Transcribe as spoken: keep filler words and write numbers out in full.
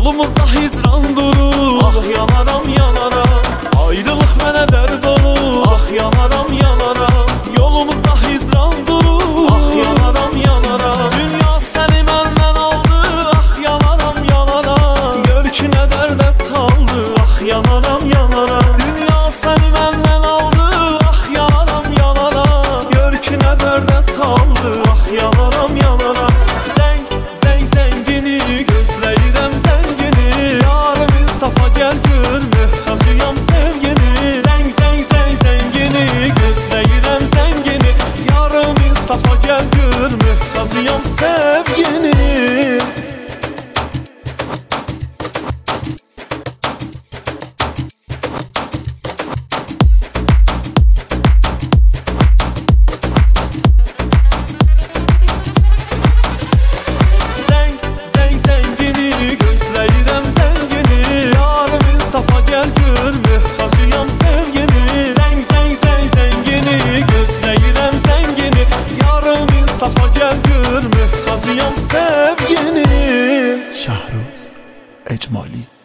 Yolumuza hicran durur. Ah yanaram yanaram, ayrılıq mənə dərd olur. Ah yanaram yanaram, yolumuza hicran durur. Ah yanaram yanaram, dünya səni məndən aldı. Ah yanaram yanaram, gör ki nə dərdə saldı. Ah yanaram yanaram, dünya səni məndən aldı. Ah yanaram yanaram, gör ki nə dərdə saldı. Ah yanaram yanaram, zəng zəng zəngini gözləyirəm zəngini. Yarımın safa gəl gör, möhtacıyam sevgini. Zəng zəng zəng zəngini gözləyirəm zəngini. Yarımın safa gəl gör, möhtacıyam sevgini. Safa gel gör, möhtacıyam sevgini. Zəng zəng zəng zəngini gözləyirəm zəngini. Yarımın safa gel gör, möhtacıyam sevgini. Shahruz Ecmali.